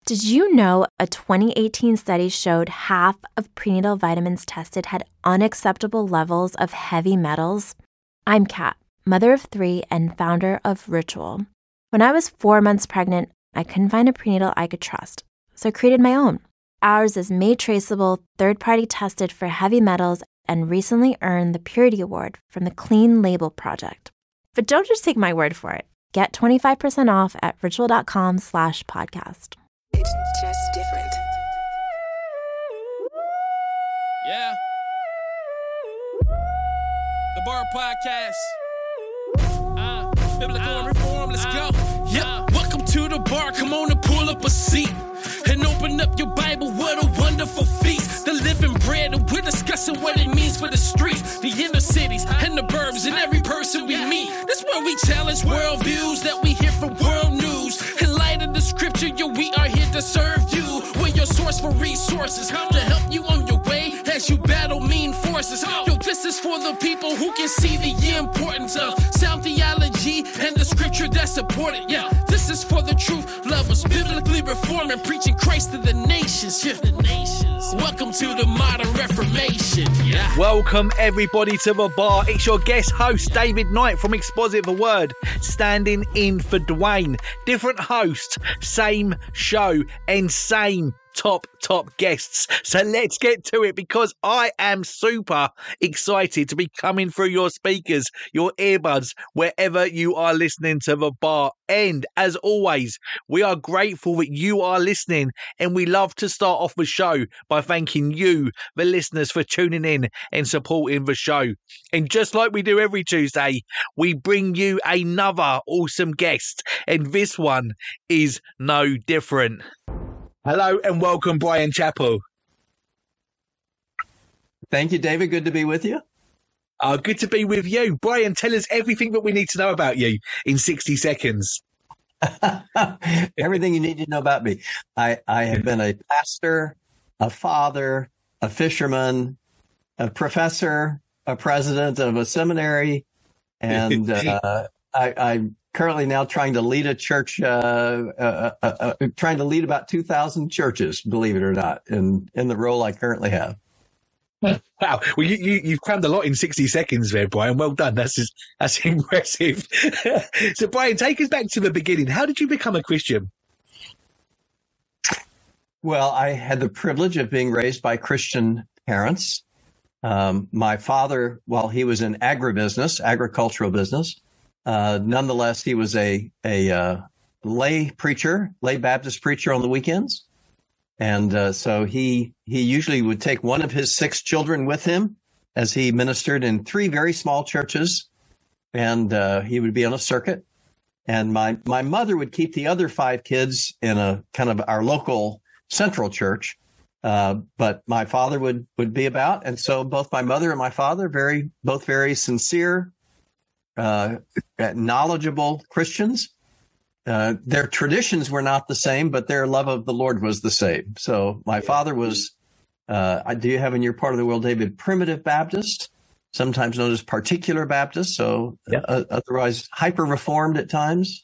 Did you know a 2018 study showed half of prenatal vitamins tested had unacceptable levels of heavy metals? I'm Kat, mother of 3 and founder of Ritual. When I was 4 months pregnant, I couldn't find a prenatal I could trust, so I created my own. Ours is made traceable, third-party tested for heavy metals, and recently earned the Purity Award from the Clean Label Project. But don't just take my word for it. Get 25% off at ritual.com/podcast. It's just different. Yeah. The Bar Podcast. Biblical reform, let's go. Yeah, welcome to the bar. Come on and pull up a seat and open up your Bible. What a wonderful feast. The living bread, and we're discussing what it means for the streets, the inner cities, and the burbs, and every person we meet. That's where we challenge worldviews that we hear from world news. In light of the scripture, yo, we are here to serve you. We're your source for resources to help you on your way as you battle mean forces. Yo, this is for the people who can see the importance of sound theology and the scripture that support it. Yeah, this is for the truth lovers, biblically reforming, preaching Christ to the nations. Yeah, the nations. Welcome to the modern Reformation. Yeah. Welcome everybody to the bar. It's your guest host David Knight from Exposit the Word, standing in for Dwayne. Different host, same show, and same top guests. So let's get to it, because I am super excited to be coming through your speakers, your earbuds, wherever you are listening to the bar. And as always, we are grateful that you are listening, and we love to start off the show by thanking you, the listeners, for tuning in and supporting the show. And just like we do every Tuesday, we bring you another awesome guest, and this one is no different. Hello and welcome, Bryan Chapell. Thank you, David. Good to be with you. Good to be with you. Bryan, tell us everything that we need to know about you in 60 seconds. Everything you need to know about me. I have been a pastor, a father, a fisherman, a professor, a president of a seminary, and I'm currently now trying to lead a church, trying to lead about 2,000 churches, believe it or not, in the role I currently have. Wow. Well, you've crammed a lot in 60 seconds there, Bryan. Well done. That's impressive. So, Bryan, take us back to the beginning. How did you become a Christian? Well, I had the privilege of being raised by Christian parents. My father, while he was in agricultural business, nonetheless, he was a lay Baptist preacher on the weekends. And so he usually would take one of his 6 children with him as he ministered in 3 very small churches. And he would be on a circuit. And my mother would keep the other 5 kids in a kind of our local central church. But my father would be about. And so both my mother and my father, both very sincere, knowledgeable Christians. Their traditions were not the same, but their love of the Lord was the same. So my father was, do you have in your part of the world, David, primitive Baptist, sometimes known as particular Baptist, so otherwise hyper-reformed at times.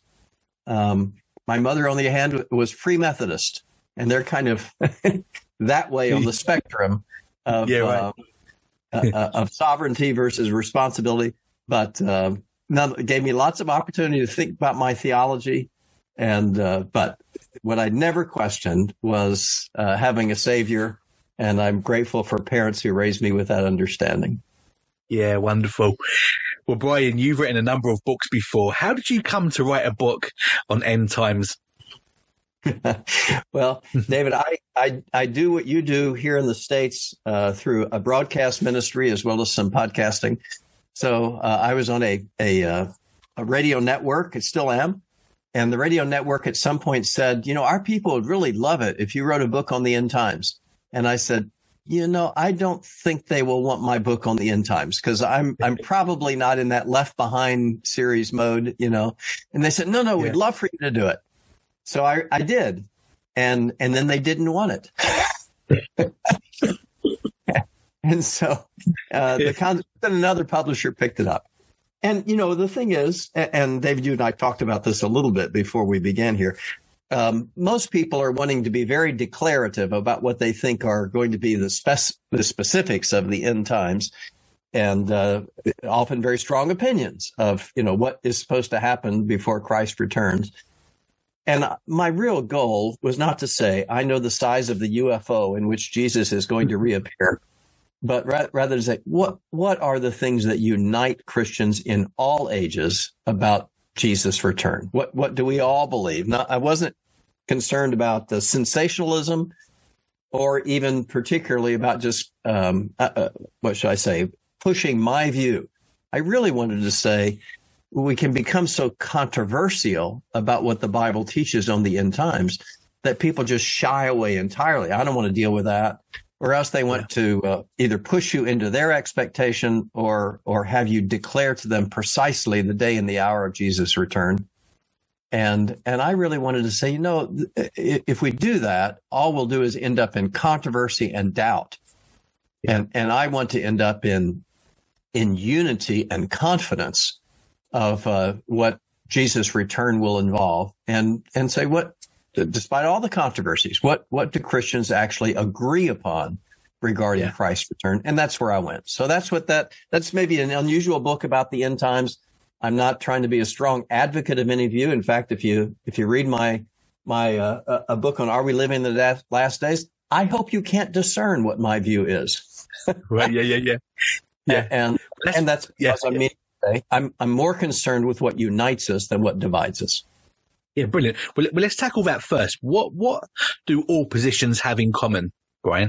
My mother, on the other hand, was Free Methodist, and they're kind of that way on the spectrum of sovereignty versus responsibility. But it gave me lots of opportunity to think about my theology. And but what I never questioned was having a Savior. And I'm grateful for parents who raised me with that understanding. Yeah, wonderful. Well, Bryan, you've written a number of books before. How did you come to write a book on end times? Well, David, I do what you do here in the States through a broadcast ministry as well as some podcasting. So I was on a radio network. I still am. And the radio network at some point said, our people would really love it if you wrote a book on the end times. And I said, I don't think they will want my book on the end times, because I'm probably not in that Left Behind series mode, And they said, no, we'd love for you to do it. So I did. And then they didn't want it. And so then another publisher picked it up. And, the thing is, and David, you and I talked about this a little bit before we began here, most people are wanting to be very declarative about what they think are going to be the specifics of the end times, and often very strong opinions of, what is supposed to happen before Christ returns. And my real goal was not to say, I know the size of the UFO in which Jesus is going to reappear, but rather to say, what are the things that unite Christians in all ages about Jesus' return? What do we all believe? I wasn't concerned about the sensationalism, or even particularly about just, what should I say, pushing my view. I really wanted to say, we can become so controversial about what the Bible teaches on the end times that people just shy away entirely. I don't want to deal with that. Or else they want to either push you into their expectation or have you declare to them precisely the day and the hour of Jesus' return. And I really wanted to say, if we do that, all we'll do is end up in controversy and doubt. And I want to end up in unity and confidence of what Jesus' return will involve, and say, despite all the controversies, what do Christians actually agree upon regarding Christ's return? And that's where I went. So that's maybe an unusual book about the end times. I'm not trying to be a strong advocate of any view. In fact, if you read my a book on Are We Living in the Last Days, I hope you can't discern what my view is. Right. Yeah. And that's because I mean, I'm more concerned with what unites us than what divides us. Yeah, brilliant. Well, let's tackle that first. What do all positions have in common, Brian?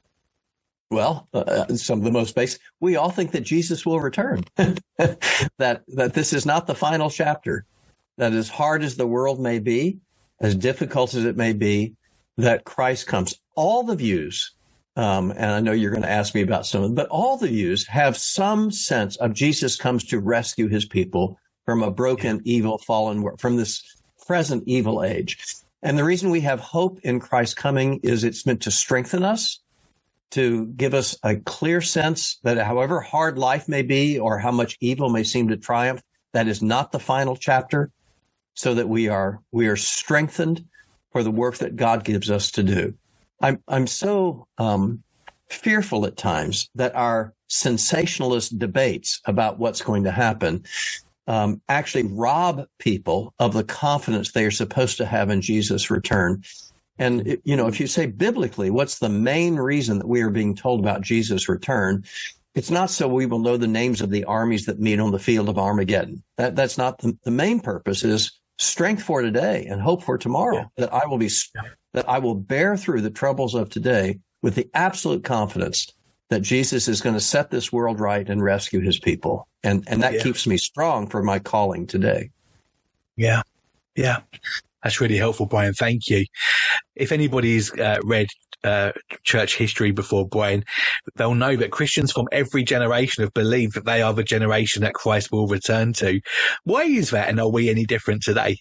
Well, some of the most basic. We all think that Jesus will return. that this is not the final chapter. That as hard as the world may be, as difficult as it may be, that Christ comes. All the views, and I know you're going to ask me about some of them, but all the views have some sense of Jesus comes to rescue his people from a broken, evil, fallen world, from this present evil age. And the reason we have hope in Christ coming is it's meant to strengthen us, to give us a clear sense that however hard life may be or how much evil may seem to triumph, that is not the final chapter, so that we are strengthened for the work that God gives us to do. I'm so fearful at times that our sensationalist debates about what's going to happen actually rob people of the confidence they are supposed to have in Jesus' return. And, if you say biblically, what's the main reason that we are being told about Jesus' return? It's not so we will know the names of the armies that meet on the field of Armageddon. That's not the main purpose. Is strength for today and hope for tomorrow. Yeah. That I will bear through the troubles of today with the absolute confidence that Jesus is going to set this world right and rescue his people. And that keeps me strong for my calling today. Yeah. Yeah. That's really helpful, Brian. Thank you. If anybody's read church history before, Brian, they'll know that Christians from every generation have believed that they are the generation that Christ will return to. Why is that, and are we any different today?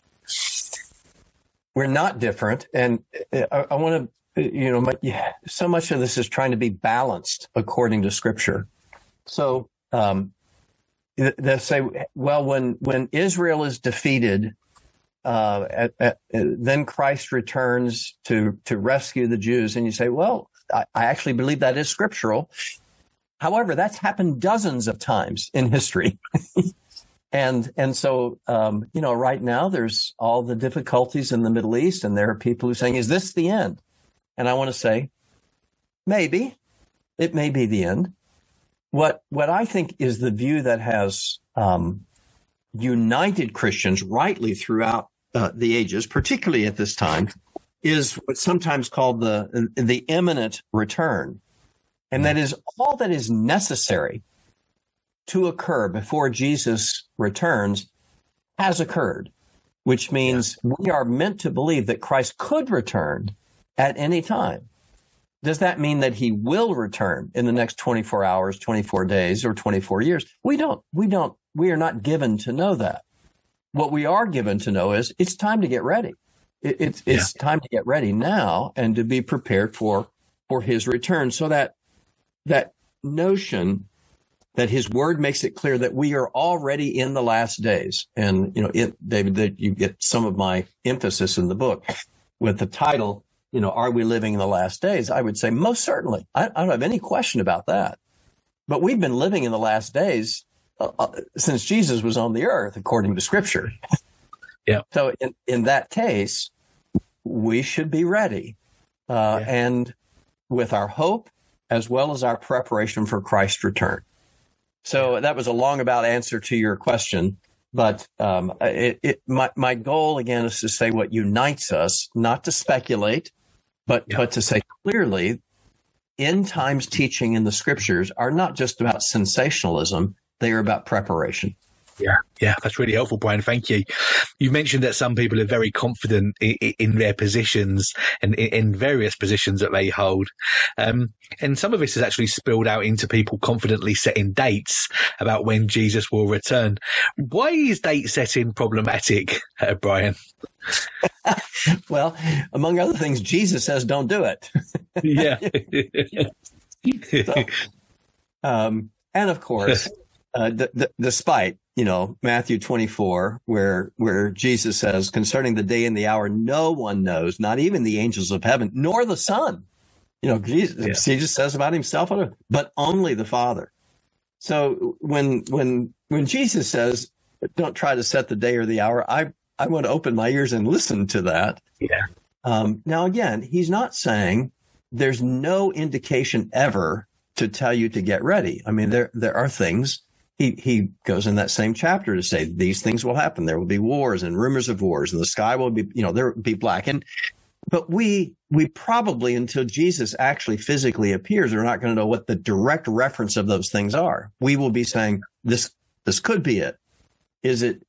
We're not different. And I want to, so much of this is trying to be balanced according to Scripture. So they say, well, when Israel is defeated, then Christ returns to rescue the Jews. And you say, well, I actually believe that is scriptural. However, that's happened dozens of times in history. and so, right now there's all the difficulties in the Middle East, and there are people who are saying, is this the end? And I want to say, maybe. It may be the end. What I think is the view that has united Christians rightly throughout the ages, particularly at this time, is what's sometimes called the imminent return. And that is all that is necessary to occur before Jesus returns has occurred, which means we are meant to believe that Christ could return at any time. Does that mean that he will return in the next 24 hours, 24 days, or 24 years? We are not given to know that. What we are given to know is it's time to get ready. It's time to get ready now and to be prepared for his return. So that notion that his word makes it clear that we are already in the last days. And, David, that you get some of my emphasis in the book with the title, are we living in the last days? I would say most certainly. I don't have any question about that. But we've been living in the last days since Jesus was on the earth, according to Scripture. Yeah. So in that case, we should be ready. And with our hope as well as our preparation for Christ's return. So that was a long about answer to your question. But my goal, again, is to say what unites us, not to speculate, but to say clearly, end times teaching in the Scriptures are not just about sensationalism. They are about preparation. Yeah, that's really helpful, Brian. Thank you. You mentioned that some people are very confident in their positions and in various positions that they hold. And some of this has actually spilled out into people confidently setting dates about when Jesus will return. Why is date setting problematic, Brian? Well, among other things, Jesus says don't do it. Yeah. And of course, despite, Matthew 24, where Jesus says, concerning the day and the hour, no one knows, not even the angels of heaven, nor the Son. Jesus says about himself, but only the Father. So when Jesus says, don't try to set the day or the hour, I want to open my ears and listen to that. Yeah. Now, again, he's not saying there's no indication ever to tell you to get ready. I mean, there are things. He goes in that same chapter to say these things will happen. There will be wars and rumors of wars, and the sky will be, there will be black. But we probably, until Jesus actually physically appears, are not going to know what the direct reference of those things are. We will be saying this could be it. Is it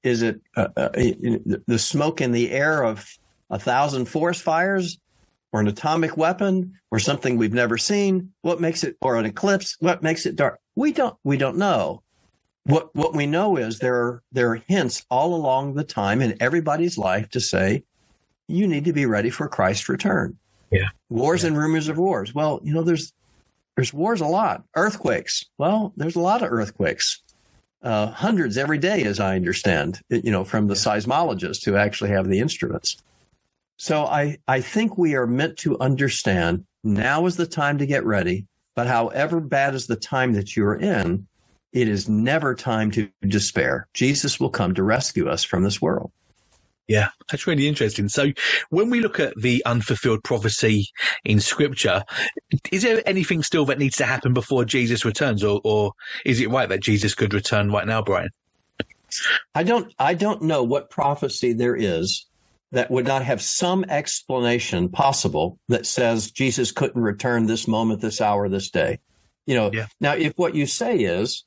the smoke in the air of 1,000 forest fires, or an atomic weapon, or something we've never seen? What makes it, or an eclipse? What makes it dark? We don't know. What we know is there are hints all along the time in everybody's life to say, you need to be ready for Christ's return. Yeah. Wars and rumors of wars. Well, there's wars a lot. Earthquakes. Well, there's a lot of earthquakes. Hundreds every day, as I understand, from the seismologists who actually have the instruments. So I think we are meant to understand now is the time to get ready, but however bad is the time that you're in, it is never time to despair. Jesus will come to rescue us from this world. Yeah, that's really interesting. So when we look at the unfulfilled prophecy in Scripture, is there anything still that needs to happen before Jesus returns, or is it right that Jesus could return right now, Brian? I don't know what prophecy there is that would not have some explanation possible that says Jesus couldn't return this moment, this hour, this day. Now, if what you say is,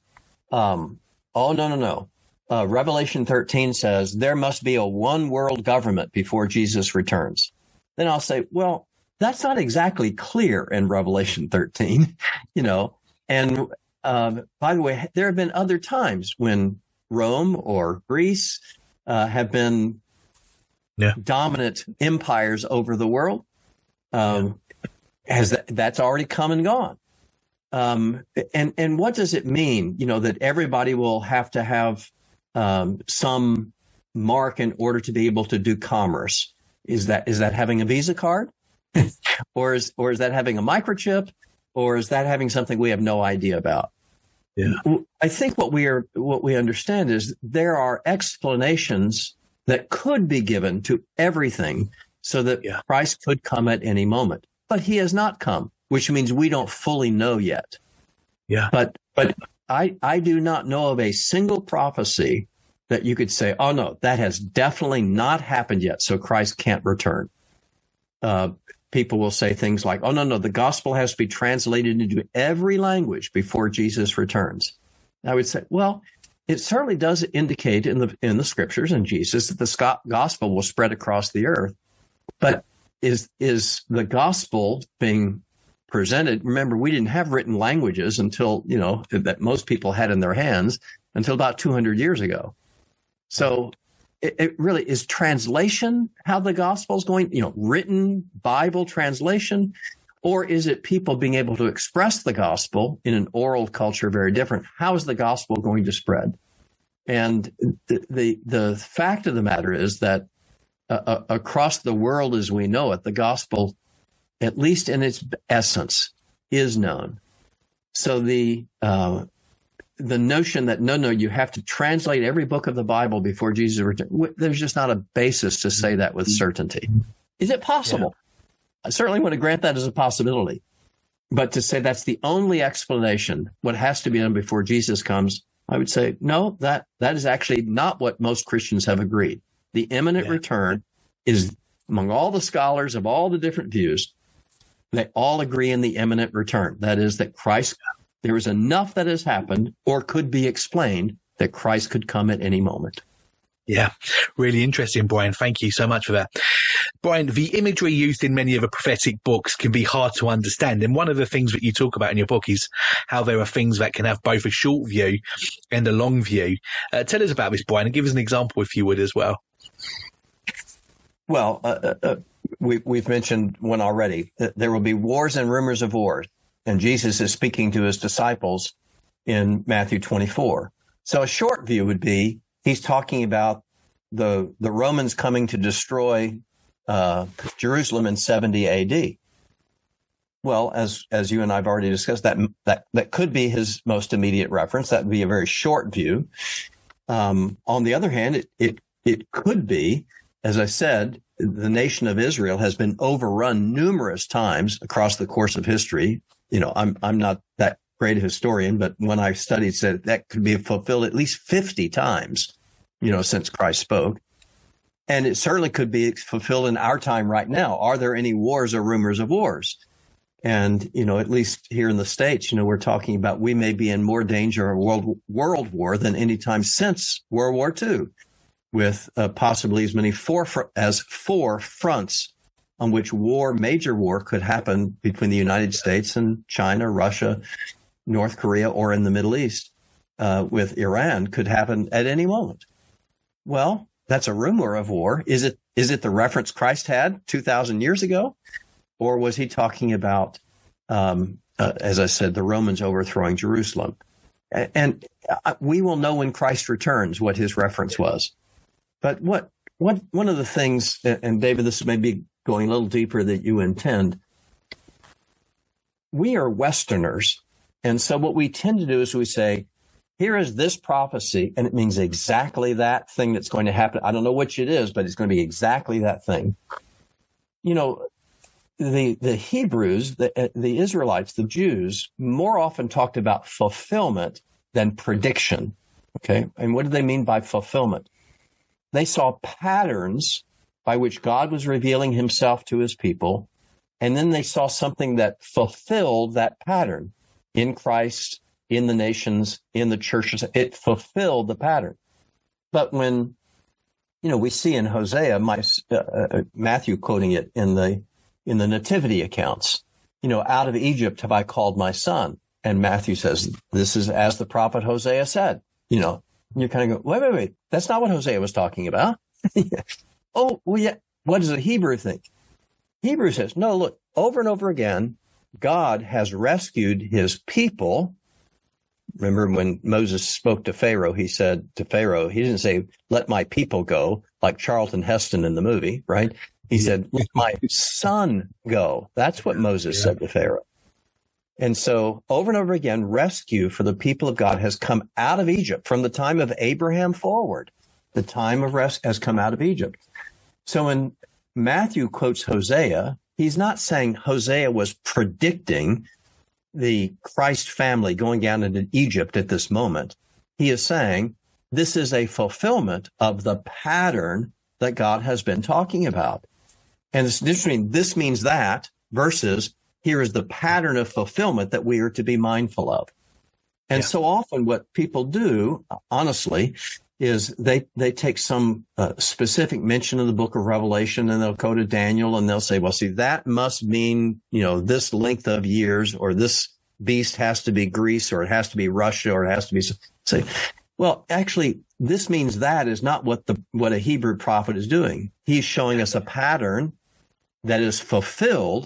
no. Revelation 13 says there must be a one world government before Jesus returns. Then I'll say, well, that's not exactly clear in Revelation 13, And by the way, there have been other times when Rome or Greece have been dominant empires over the world. That's already come and gone. And what does it mean, that everybody will have to have some mark in order to be able to do commerce? Is that having a Visa card, or is that having a microchip, or is that having something we have no idea about? Yeah, I think what we understand is there are explanations that could be given to everything, so that Christ could come at any moment, but he has not come, which means we don't fully know yet. Yeah, but I do not know of a single prophecy that you could say, oh, no, that has definitely not happened yet, so Christ can't return. People will say things like, oh, no, the gospel has to be translated into every language before Jesus returns. I would say, well, it certainly does indicate in the scriptures and Jesus that the gospel will spread across the earth. But is the gospel being presented? Remember, we didn't have written languages until, that most people had in their hands until about 200 years ago. So it really is translation how the gospel is going, written Bible translation, Or is it people being able to express the gospel in an oral culture very different? How is the gospel going to spread? And the fact of the matter is that across the world as we know it, the gospel, at least in its essence, is known. So the notion that, no, you have to translate every book of the Bible before Jesus returns, there's just not a basis to say that with certainty. Is it possible? Yeah. I certainly want to grant that as a possibility. But to say that's the only explanation, what has to be done before Jesus comes, I would say, no, that is actually not what most Christians have agreed. The imminent return is, among all the scholars of all the different views, they all agree in the imminent return. That is, that Christ, there is enough that has happened or could be explained that Christ could come at any moment. Yeah, really interesting, Brian. Thank you so much for that. Brian, the imagery used in many of the prophetic books can be hard to understand. And one of the things that you talk about in your book is how there are things that can have both a short view and a long view. Tell us about this, Brian, and give us an example, if you would, as well. Well, we've mentioned one already. There will be wars and rumors of wars. And Jesus is speaking to his disciples in Matthew 24. So a short view would be, he's talking about the Romans coming to destroy Jerusalem in 70 AD. Well, as you and I have already discussed, that could be his most immediate reference. That would be a very short view. On the other hand, it could be, as I said, the nation of Israel has been overrun numerous times across the course of history. You know, I'm not that great a historian, but when I studied, said that could be fulfilled at least 50 times, since Christ spoke. And it certainly could be fulfilled in our time right now. Are there any wars or rumors of wars? And, at least here in the States, we're talking about we may be in more danger of world war than any time since World War II, with possibly as many four fronts on which major war could happen between the United States and China, Russia, North Korea, or in the Middle East with Iran could happen at any moment. Well, that's a rumor of war. Is it the reference Christ had 2,000 years ago? Or was he talking about, as I said, the Romans overthrowing Jerusalem? And we will know when Christ returns what his reference was. But one of the things, and David, this may be going a little deeper than you intend, we are Westerners. And so what we tend to do is we say, here is this prophecy, and it means exactly that thing that's going to happen. I don't know which it is, but it's going to be exactly that thing. The Hebrews, the Israelites, the Jews, more often talked about fulfillment than prediction. Okay. And what do they mean by fulfillment? They saw patterns by which God was revealing himself to his people. And then they saw something that fulfilled that pattern in Christ, in the nations, in the churches. It fulfilled the pattern. But when, we see in Hosea, Matthew quoting it in the nativity accounts, out of Egypt have I called my son. And Matthew says, this is as the prophet Hosea said, you kind of go, wait, that's not what Hosea was talking about. Oh, well, yeah. What does a Hebrew think? Hebrew says, no, look, over and over again, God has rescued his people. Remember when Moses spoke to Pharaoh, he said to Pharaoh, he didn't say, let my people go, like Charlton Heston in the movie, right? He said, let my son go. That's what Moses said to Pharaoh. And so over and over again, rescue for the people of God has come out of Egypt from the time of Abraham forward. The time of rest has come out of Egypt. So when Matthew quotes Hosea, he's not saying Hosea was predicting the Christ family going down into Egypt at this moment. He is saying this is a fulfillment of the pattern that God has been talking about. And it's interesting. This means that versus here is the pattern of fulfillment that we are to be mindful of. And so often what people do, honestly, is they take some specific mention of the book of Revelation and they'll go to Daniel and they'll say, well, see, that must mean, this length of years, or this beast has to be Greece, or it has to be Russia, or it has to be say, well, actually, this means that is not what a Hebrew prophet is doing. He's showing us a pattern that is fulfilled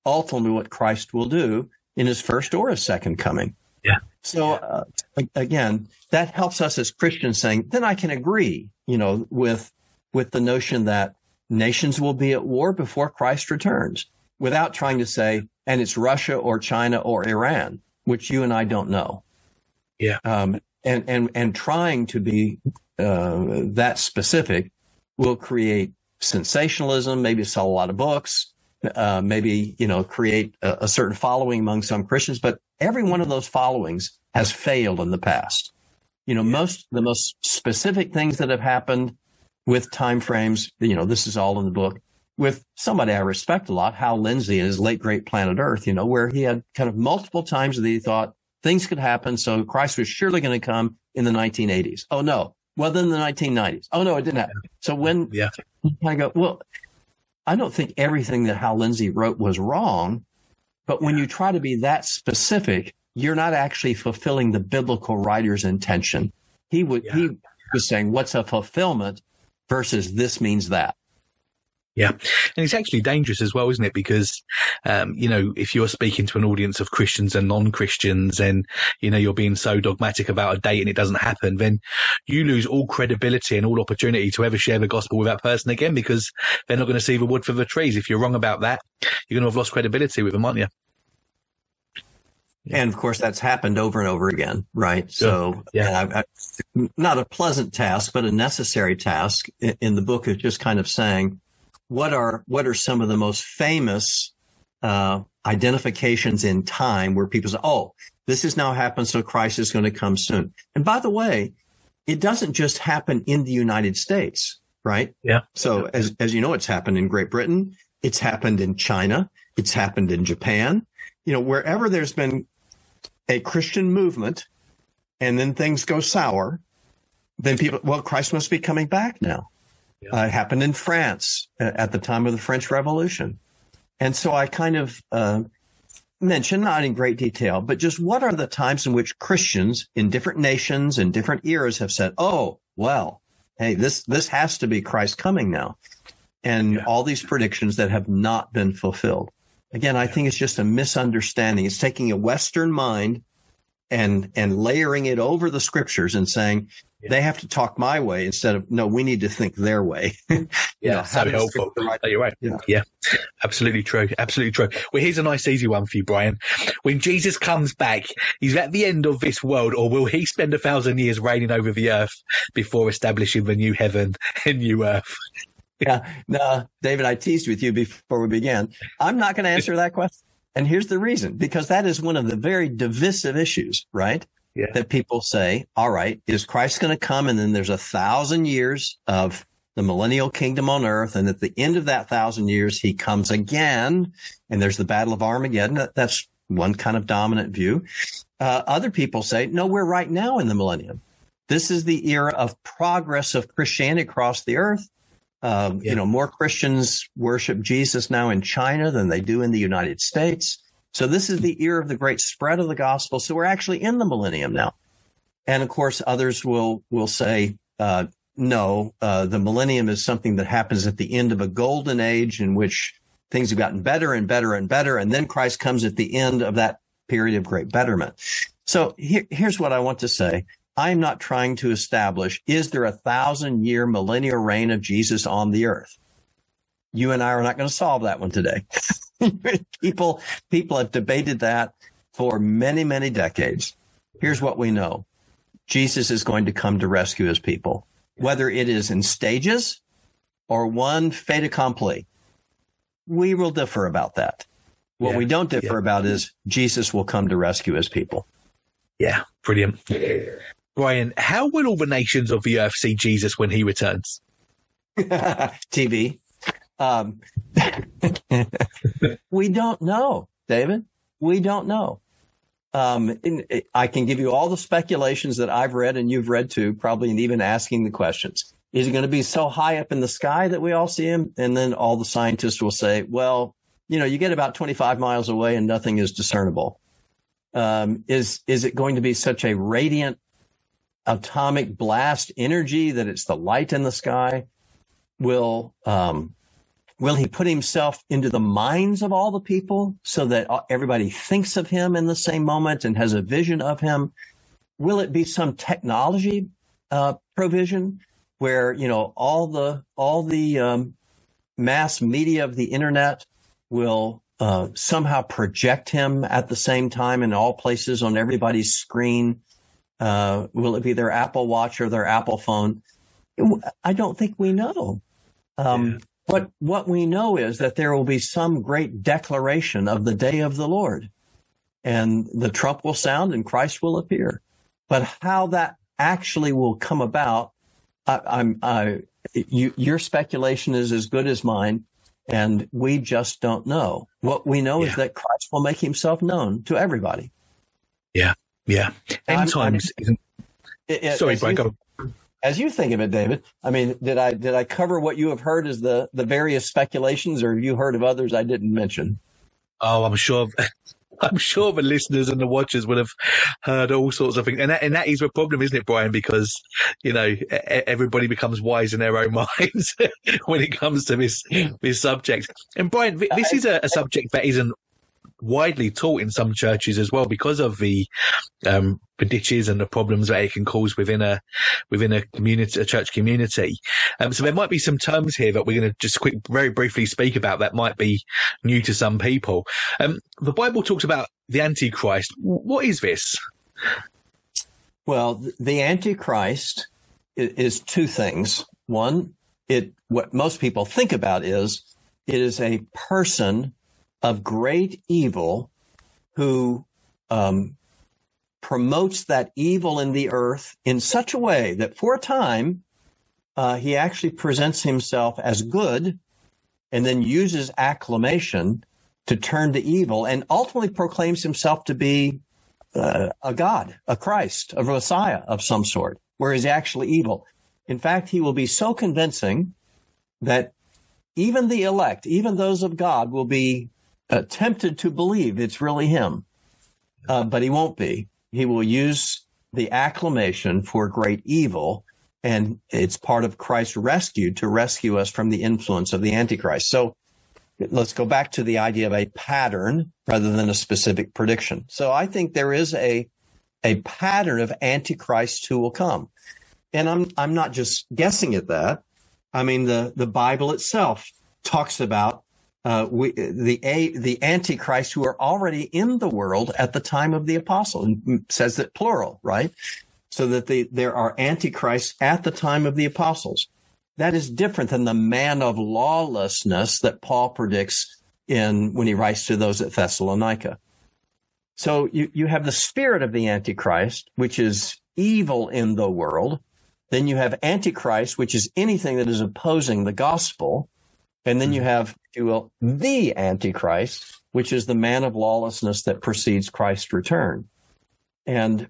ultimately what Christ will do in his first or his second coming. Yeah. So again, that helps us as Christians saying, then I can agree, with the notion that nations will be at war before Christ returns, without trying to say, and it's Russia or China or Iran, which you and I don't know. Yeah. And trying to be that specific will create sensationalism, maybe sell a lot of books, maybe, create a certain following among some Christians. But every one of those followings has failed in the past. The most specific things that have happened with time frames, this is all in the book, with somebody I respect a lot, Hal Lindsey, in his late great Planet Earth, where he had kind of multiple times that he thought things could happen. So Christ was surely going to come in the 1980s. Oh, no. Well, then the 1990s. Oh, no, it didn't happen. So when I go, well, I don't think everything that Hal Lindsey wrote was wrong, but when you try to be that specific, you're not actually fulfilling the biblical writer's intention. He was saying, what's a fulfillment versus this means that. Yeah. And it's actually dangerous as well, isn't it? Because, if you're speaking to an audience of Christians and non-Christians and, you're being so dogmatic about a date and it doesn't happen, then you lose all credibility and all opportunity to ever share the gospel with that person again, because they're not going to see the wood for the trees. If you're wrong about that, you're going to have lost credibility with them, aren't you? And of course, that's happened over and over again, right? So, not a pleasant task, but a necessary task in the book is just kind of saying, what are some of the most famous identifications in time where people say, oh, this has now happened, so Christ is going to come soon. And by the way, it doesn't just happen in the United States, right? Yeah. So as you know, it's happened in Great Britain. It's happened in China. It's happened in Japan. Wherever there's been a Christian movement and then things go sour, then Christ must be coming back now. Yeah. It happened in France at the time of the French Revolution. And so I kind of mention, not in great detail, but just what are the times in which Christians in different nations and different eras have said, oh, well, hey, this has to be Christ coming now. And all these predictions that have not been fulfilled. Again, I think it's just a misunderstanding. It's taking a Western mind and layering it over the scriptures and saying, they have to talk my way instead of, no, we need to think their way. So helpful. You're right. Yeah, absolutely true. Absolutely true. Well, here's a nice, easy one for you, Brian. When Jesus comes back, he's at the end of this world, or will he spend 1,000 years reigning over the earth before establishing the new heaven and new earth? Yeah. No, David, I teased with you before we began. I'm not going to answer that question. And here's the reason, because that is one of the very divisive issues, right? Yeah. That people say, all right, is Christ going to come? And then there's 1,000 years of the millennial kingdom on earth. And at the end of that 1,000 years, he comes again. And there's the battle of Armageddon. That's one kind of dominant view. Other people say, no, we're right now in the millennium. This is the era of progress of Christianity across the earth. More Christians worship Jesus now in China than they do in the United States. So this is the era of the great spread of the gospel. So we're actually in the millennium now. And of course, others will say, no, the millennium is something that happens at the end of a golden age in which things have gotten better and better and better. And then Christ comes at the end of that period of great betterment. So here's what I want to say. I'm not trying to establish, is there 1,000-year millennial reign of Jesus on the earth? You and I are not going to solve that one today. People have debated that for many, many decades. Here's what we know. Jesus is going to come to rescue his people, whether it is in stages or one fait accompli. We will differ about that. What we don't differ about is Jesus will come to rescue his people. Yeah, brilliant. Brian, how will all the nations of the earth see Jesus when he returns? TV. We don't know, David. We don't know. I can give you all the speculations that I've read and you've read too, probably, and even asking the questions. Is he going to be so high up in the sky that we all see him? And then all the scientists will say, well, you get about 25 miles away and nothing is discernible. Is it going to be such a radiant atomic blast energy that it's the light in the sky? Will Will he put himself into the minds of all the people so that everybody thinks of him in the same moment and has a vision of him? Will it be some technology provision where, all the mass media of the internet will somehow project him at the same time in all places on everybody's screen? Will it be their Apple Watch or their Apple phone? I don't think we know. But what we know is that there will be some great declaration of the day of the Lord, and the trump will sound and Christ will appear. But how that actually will come about, your speculation is as good as mine, and we just don't know. What we know is that Christ will make himself known to everybody. Yeah. End times. Sorry, Brian, go. As you think of it, David, I mean, did I cover what you have heard as the various speculations, or have you heard of others I didn't mention? Oh, I'm sure the listeners and the watchers would have heard all sorts of things. And that is the problem, isn't it, Brian? Because, everybody becomes wise in their own minds when it comes to this subject. And Brian, this is a subject that isn't widely taught in some churches as well, because of the ditches and the problems that it can cause within a community, a church community. So there might be some terms here that we're going to just very briefly speak about that might be new to some people. The Bible talks about the Antichrist. What is this? Well, the Antichrist is two things. One, what most people think about is it is a person of great evil who promotes that evil in the earth in such a way that for a time he actually presents himself as good and then uses acclamation to turn to evil and ultimately proclaims himself to be a God, a Christ, a Messiah of some sort, where he's actually evil. In fact, he will be so convincing that even the elect, even those of God, will be tempted to believe it's really him. But he won't be. He will use the acclamation for great evil, and it's part of Christ's rescue to rescue us from the influence of the Antichrist. So let's go back to the idea of a pattern rather than a specific prediction. So I think there is a pattern of Antichrists who will come. And I'm not just guessing at that. I mean, the Bible itself talks about the Antichrist who are already in the world at the time of the apostle, and says that plural, right? So that there are Antichrists at the time of the apostles. That is different than the man of lawlessness that Paul predicts when he writes to those at Thessalonica. So you have the spirit of the Antichrist, which is evil in the world. Then you have Antichrist, which is anything that is opposing the gospel. And then you have, if you will, the Antichrist, which is the man of lawlessness that precedes Christ's return. And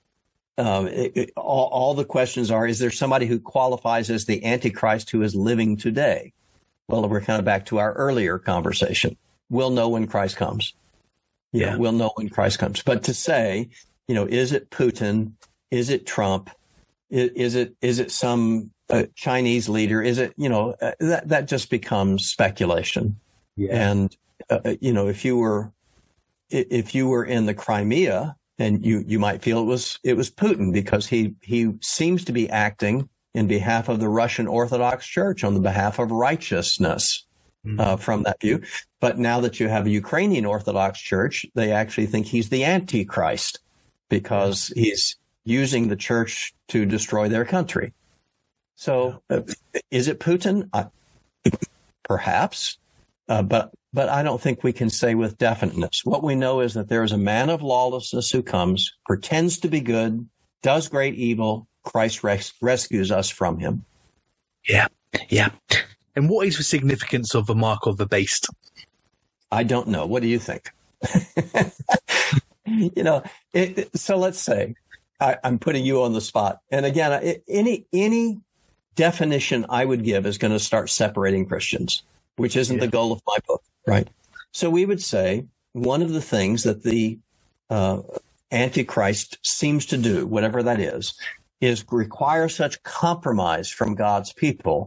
all the questions are, is there somebody who qualifies as the Antichrist who is living today? Well, we're kind of back to our earlier conversation. We'll know when Christ comes. Yeah, we'll know when Christ comes. But to say, is it Putin? Is it Trump? Is it some Chinese leader? Is it, that just becomes speculation. Yeah. And, if you were in the Crimea, and you might feel it was Putin, because he seems to be acting in behalf of the Russian Orthodox Church on the behalf of righteousness from that view. But now that you have a Ukrainian Orthodox Church, they actually think he's the Antichrist because he's using the church to destroy their country. So is it Putin? Perhaps, but I don't think we can say with definiteness. What we know is that there is a man of lawlessness who comes, pretends to be good, does great evil. Christ rescues us from him. Yeah. And what is the significance of the mark of the beast? I don't know. What do you think? So let's say I'm putting you on the spot. And again, any definition I would give is going to start separating Christians, which isn't the goal of my book, right? So we would say one of the things that the Antichrist seems to do, whatever that is require such compromise from God's people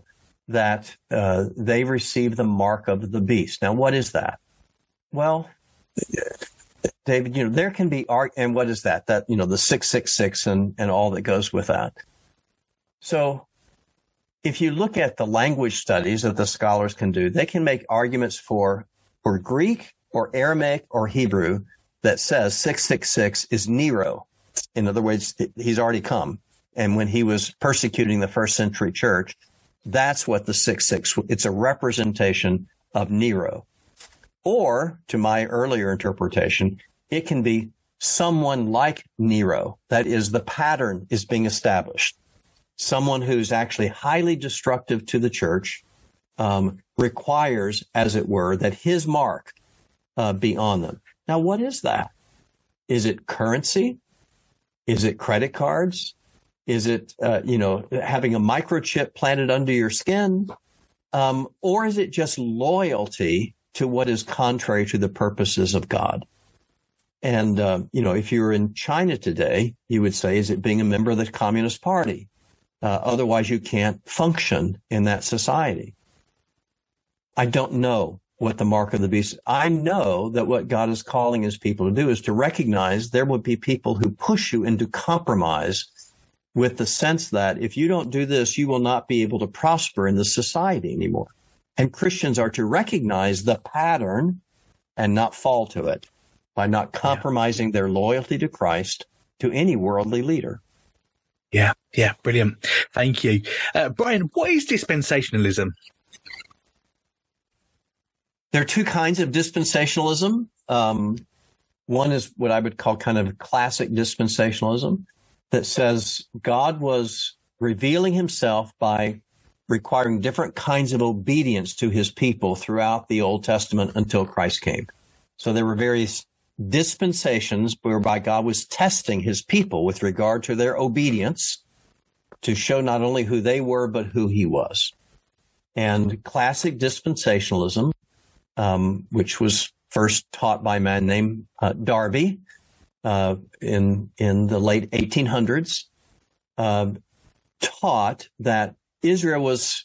that they receive the mark of the beast. Now, what is that? Well, David, there can be art, and what is that? That, the 666 and all that goes with that. So if you look at the language studies that the scholars can do, they can make arguments for Greek or Aramaic or Hebrew that says 666 is Nero. In other words, he's already come. And when he was persecuting the first century church, that's what the 666, it's a representation of Nero. Or, to my earlier interpretation, it can be someone like Nero. That is, the pattern is being established. Someone who's actually highly destructive to the church, requires, as it were, that his mark be on them. Now, what is that? Is it currency? Is it credit cards? Is it, having a microchip planted under your skin? Or is it just loyalty to what is contrary to the purposes of God? And, if you're in China today, you would say, is it being a member of the Communist Party? Otherwise, you can't function in that society. I don't know what the mark of the beast is. I know that what God is calling his people to do is to recognize there will be people who push you into compromise with the sense that if you don't do this, you will not be able to prosper in the society anymore. And Christians are to recognize the pattern and not fall to it by not compromising their loyalty to Christ to any worldly leader. Yeah, brilliant. Thank you. Brian, what is dispensationalism? There are two kinds of dispensationalism. One is what I would call kind of classic dispensationalism that says God was revealing himself by requiring different kinds of obedience to his people throughout the Old Testament until Christ came. So there were various dispensations whereby God was testing his people with regard to their obedience to show not only who they were, but who he was. And classic dispensationalism, which was first taught by a man named Darby in the late 1800s, taught that Israel was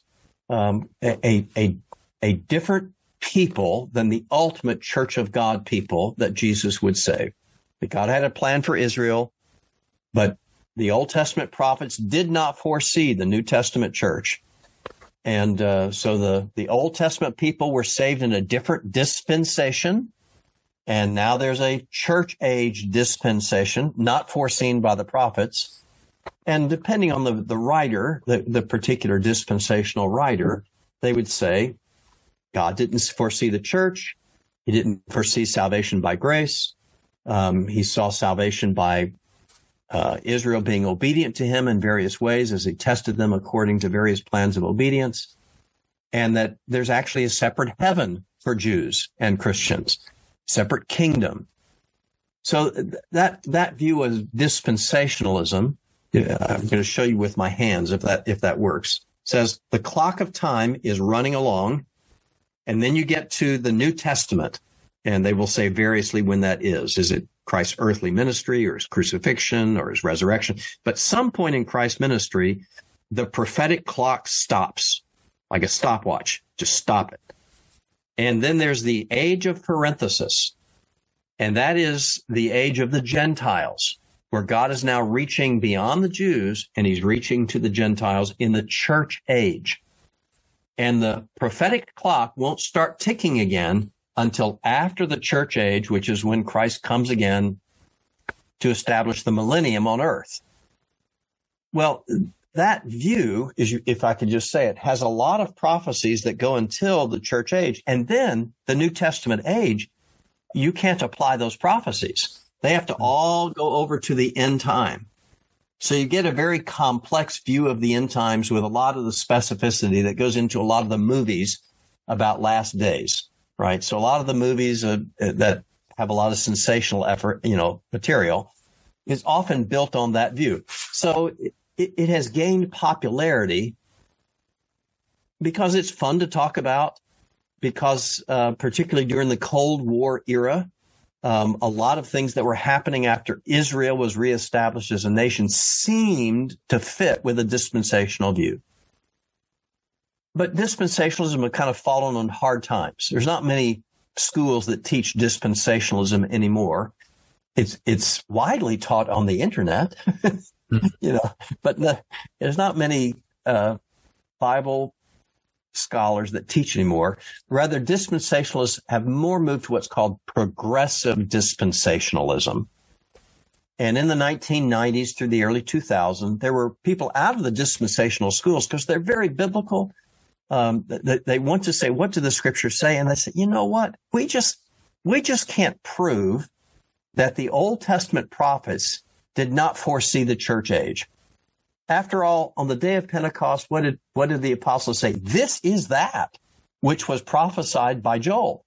a different people than the ultimate Church of God people that Jesus would save. That God had a plan for Israel, but the Old Testament prophets did not foresee the New Testament church. And so the Old Testament people were saved in a different dispensation. And now there's a church age dispensation not foreseen by the prophets. And depending on the writer, the particular dispensational writer, they would say, God didn't foresee the church. He didn't foresee salvation by grace. He saw salvation by Israel being obedient to him in various ways as he tested them according to various plans of obedience. And that there's actually a separate heaven for Jews and Christians, separate kingdom. So that view of dispensationalism, I'm going to show you with my hands if that works, says the clock of time is running along. And then you get to the New Testament, and they will say variously when that is. Is it Christ's earthly ministry or his crucifixion or his resurrection? But some point in Christ's ministry, the prophetic clock stops, like a stopwatch. Just stop it. And then there's the age of parenthesis, and that is the age of the Gentiles, where God is now reaching beyond the Jews, and he's reaching to the Gentiles in the church age. And the prophetic clock won't start ticking again until after the church age, which is when Christ comes again to establish the millennium on earth. Well, that view, if I could just say it, has a lot of prophecies that go until the church age. And then the New Testament age, you can't apply those prophecies. They have to all go over to the end time. So you get a very complex view of the end times with a lot of the specificity that goes into a lot of the movies about last days, right? So a lot of the movies that have a lot of sensational material is often built on that view. So it has gained popularity because it's fun to talk about, because particularly during the Cold War era, a lot of things that were happening after Israel was reestablished as a nation seemed to fit with a dispensational view. But dispensationalism has kind of fallen on hard times. There's not many schools that teach dispensationalism anymore. It's widely taught on the internet, but there's not many Bible scholars that teach anymore. Rather, dispensationalists have more moved to what's called progressive dispensationalism. And in the 1990s through the early 2000s, there were people out of the dispensational schools because they're very biblical. They want to say, what do the scriptures say? And they say, you know what? We just can't prove that the Old Testament prophets did not foresee the church age. After all, on the day of Pentecost, what did the apostles say? This is that which was prophesied by Joel.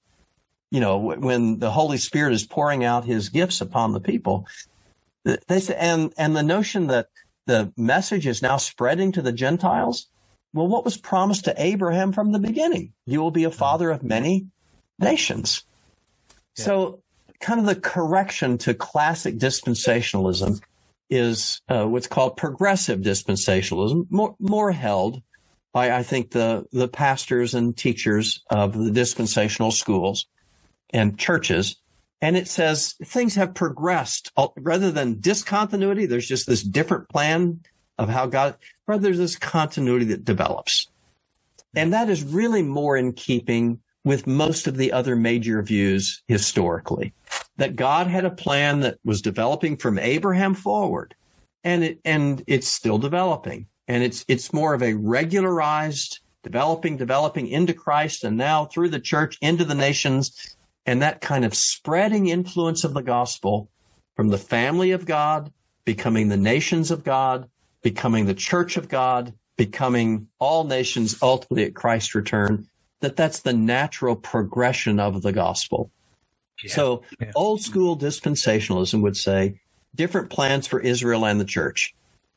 When the Holy Spirit is pouring out his gifts upon the people. They say, and the notion that the message is now spreading to the Gentiles. Well, what was promised to Abraham from the beginning? You will be a father of many nations. Yeah. So kind of the correction to classic dispensationalism is what's called progressive dispensationalism, more held by, I think, the pastors and teachers of the dispensational schools and churches. And it says things have progressed rather than discontinuity. There's just this different plan of how God, rather there's this continuity that develops. And that is really more in keeping with most of the other major views historically, that God had a plan that was developing from Abraham forward, and it's still developing. And it's more of a regularized developing into Christ, and now through the church into the nations. And that kind of spreading influence of the gospel from the family of God, becoming the nations of God, becoming the church of God, becoming all nations ultimately at Christ's return, that's the natural progression of the gospel. Yeah. So old school dispensationalism would say different plans for Israel and the church.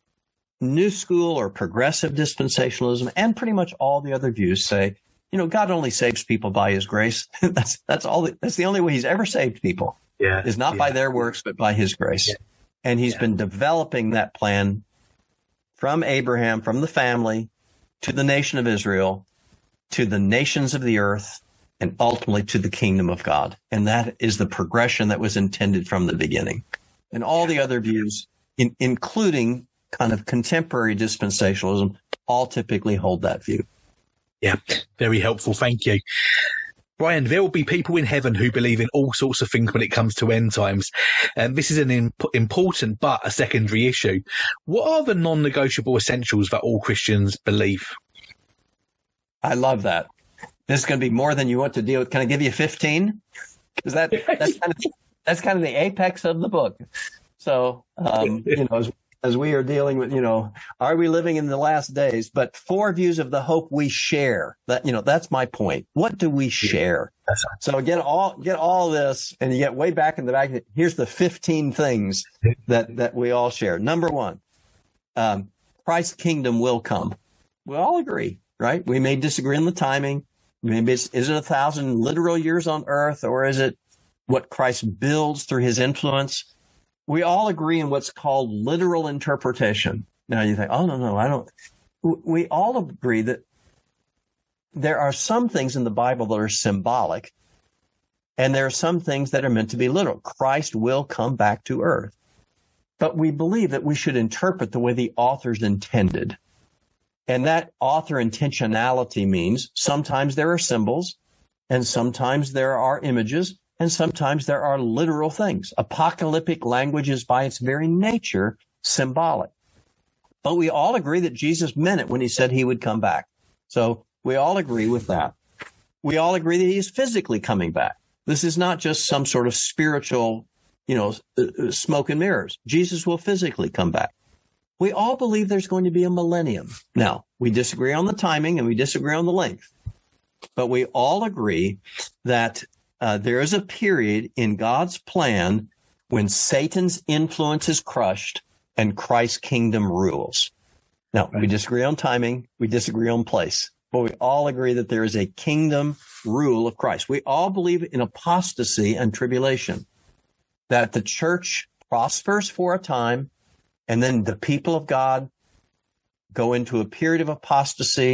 New school or progressive dispensationalism and pretty much all the other views say, God only saves people by his grace. That's the only way he's ever saved people. Yeah. Is not by their works, but by his grace. Yeah. And he's been developing that plan from Abraham, from the family, to the nation of Israel, to the nations of the earth, and ultimately to the kingdom of God. And that is the progression that was intended from the beginning. And all the other views, including kind of contemporary dispensationalism, all typically hold that view. Yeah, very helpful. Thank you. Brian, there will be people in heaven who believe in all sorts of things when it comes to end times. And this is an important but a secondary issue. What are the non-negotiable essentials that all Christians believe? I love that. This is going to be more than you want to deal with. Can I give you 15? Because that's kind of the apex of the book. So, as we are dealing with, are we living in the last days? But 4 views of the hope we share. That's my point. What do we share? So get all this, and you get way back in the back. Here's the 15 things that we all share. Number 1, Christ's kingdom will come. We all agree, right? We may disagree on the timing. Maybe is it 1,000 literal years on earth, or is it what Christ builds through his influence? We all agree in what's called literal interpretation. Now you think, oh, no, I don't. We all agree that there are some things in the Bible that are symbolic, and there are some things that are meant to be literal. Christ will come back to earth. But we believe that we should interpret the way the authors intended. And that author intentionality means sometimes there are symbols, and sometimes there are images, and sometimes there are literal things. Apocalyptic language is by its very nature symbolic. But we all agree that Jesus meant it when he said he would come back. So we all agree with that. We all agree that he is physically coming back. This is not just some sort of spiritual, smoke and mirrors. Jesus will physically come back. We all believe there's going to be a millennium. Now, we disagree on the timing and we disagree on the length. But we all agree that there is a period in God's plan when Satan's influence is crushed and Christ's kingdom rules. Now, we disagree on timing. We disagree on place. But we all agree that there is a kingdom rule of Christ. We all believe in apostasy and tribulation, that the church prospers for a time, and then the people of God go into a period of apostasy,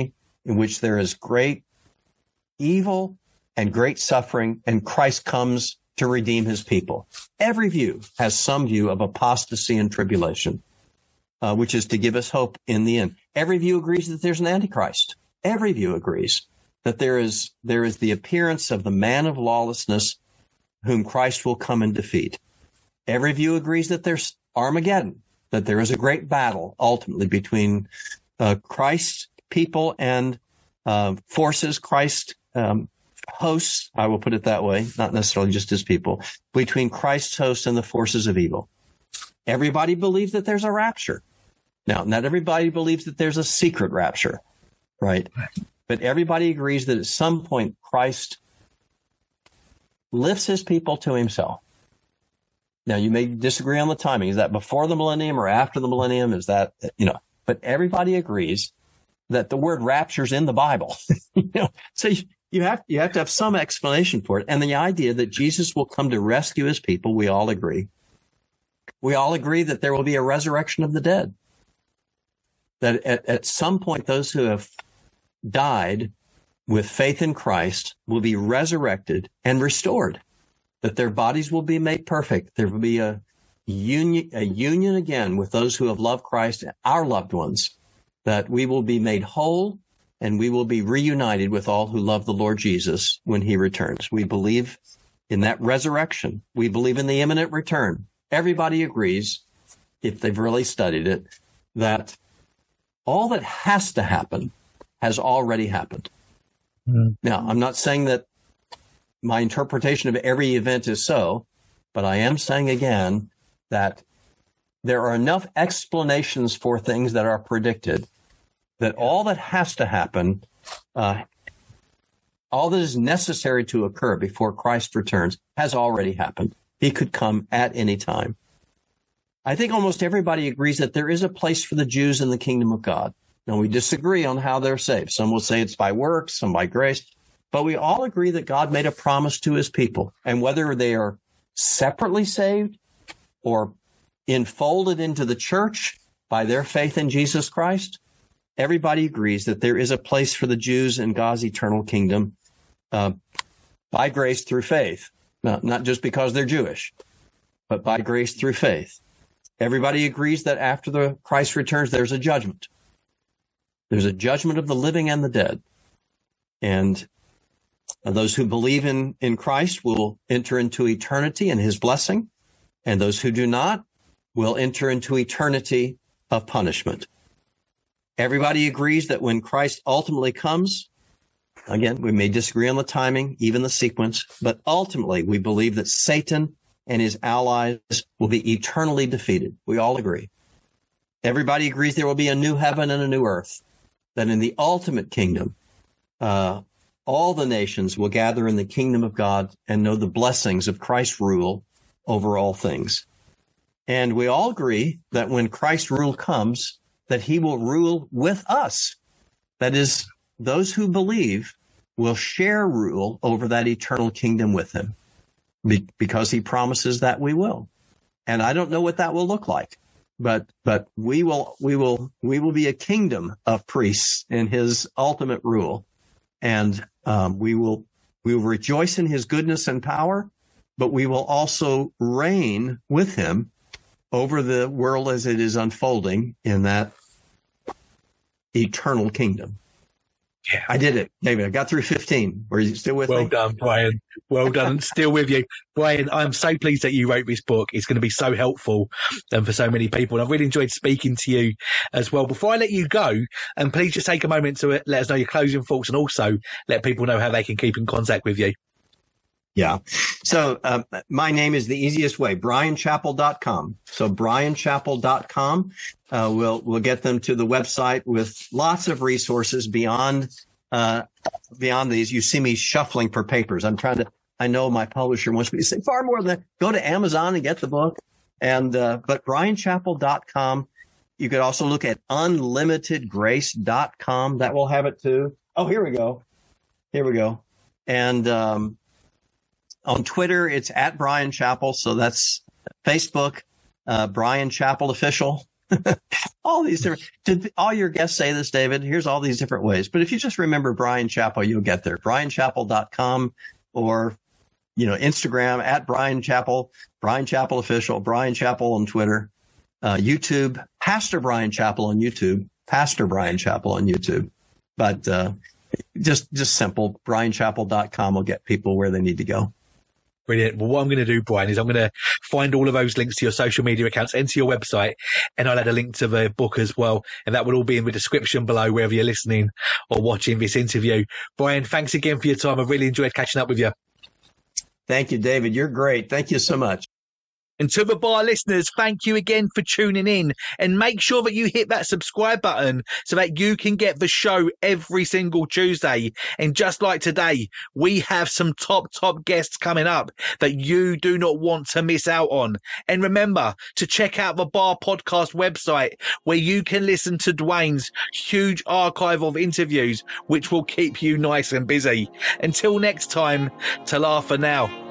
in which there is great evil and great suffering, and Christ comes to redeem his people. Every view has some view of apostasy and tribulation, which is to give us hope in the end. Every view agrees that there's an Antichrist. Every view agrees that there is the appearance of the man of lawlessness whom Christ will come and defeat. Every view agrees that there's Armageddon, that there is a great battle ultimately between Christ's people and forces, Christ hosts, I will put it that way, not necessarily just his people, between Christ's hosts and the forces of evil. Everybody believes that there's a rapture. Now, not everybody believes that there's a secret rapture, right? But everybody agrees that at some point Christ lifts his people to himself. Now, you may disagree on the timing. Is that before the millennium or after the millennium? Is that, but everybody agrees that the word rapture is in the Bible. So you have to have some explanation for it. And the idea that Jesus will come to rescue his people, we all agree. We all agree that there will be a resurrection of the dead. That at some point, those who have died with faith in Christ will be resurrected and restored. That their bodies will be made perfect. There will be a union again with those who have loved Christ, our loved ones. That we will be made whole and we will be reunited with all who love the Lord Jesus when he returns. We believe in that resurrection. We believe in the imminent return. Everybody agrees, if they've really studied it, that all that has to happen has already happened. Mm-hmm. Now, I'm not saying that my interpretation of every event is so, but I am saying again that there are enough explanations for things that are predicted that all that has to happen, all that is necessary to occur before Christ returns has already happened. He could come at any time. I think almost everybody agrees that there is a place for the Jews in the kingdom of God. Now, we disagree on how they're saved. Some will say it's by works, some by grace, but we all agree that God made a promise to his people. And whether they are separately saved or enfolded into the church by their faith in Jesus Christ, everybody agrees that there is a place for the Jews in God's eternal kingdom by grace through faith. Not just because they're Jewish, but by grace through faith. Everybody agrees that after the Christ returns, there's a judgment. There's a judgment of the living and the dead. And those who believe in Christ will enter into eternity and his blessing. And those who do not will enter into eternity of punishment. Everybody agrees that when Christ ultimately comes, again, we may disagree on the timing, even the sequence, but ultimately we believe that Satan and his allies will be eternally defeated. We all agree. Everybody agrees there will be a new heaven and a new earth, that in the ultimate kingdom, all the nations will gather in the kingdom of God and know the blessings of Christ's rule over all things. And we all agree that when Christ's rule comes, that he will rule with us. That is, those who believe will share rule over that eternal kingdom with him because he promises that we will. And I don't know what that will look like, but we will be a kingdom of priests in his ultimate rule. And we will rejoice in his goodness and power, but we will also reign with him over the world as it is unfolding in that eternal kingdom. Yeah. I did it, David. I got through 15. Are you still with me? Well done, Brian. Well done. Still with you. Brian, I'm so pleased that you wrote this book. It's going to be so helpful for so many people. And I've really enjoyed speaking to you as well. Before I let you go, and please just take a moment to let us know your closing thoughts and also let people know how they can keep in contact with you. Yeah. So my name is the easiest way, brianchappell.com. So brianchappell.com. We'll get them to the website with lots of resources beyond these. You see me shuffling for papers. I know my publisher wants me to say far more than that. Go to Amazon and get the book. But brianchappell.com. You could also look at unlimitedgrace.com. That will have it too. Oh, here we go. And, on Twitter, it's at Brian Chappell. So that's Facebook, Brian Chappell Official. All these different, did all your guests say this, David? Here's all these different ways. But if you just remember Bryan Chapell, you'll get there. BryanChapell.com or, Instagram at Bryan Chapell, Bryan Chapell Official, Bryan Chapell on Twitter, YouTube, Pastor Bryan Chapell on YouTube, Pastor Bryan Chapell on YouTube. But just simple, BryanChapell.com will get people where they need to go. Brilliant. Well, what I'm going to do, Bryan, is I'm going to find all of those links to your social media accounts and to your website, and I'll add a link to the book as well. And that will all be in the description below, wherever you're listening or watching this interview. Bryan, thanks again for your time. I've really enjoyed catching up with you. Thank you, David. You're great. Thank you so much. And to the bar listeners, thank you again for tuning in, and make sure that you hit that subscribe button so that you can get the show every single Tuesday. And just like today, we have some top guests coming up that you do not want to miss out on. And remember to check out the Bar Podcast website, where you can listen to Dwayne's huge archive of interviews, which will keep you nice and busy. Until next time, ta-la for now.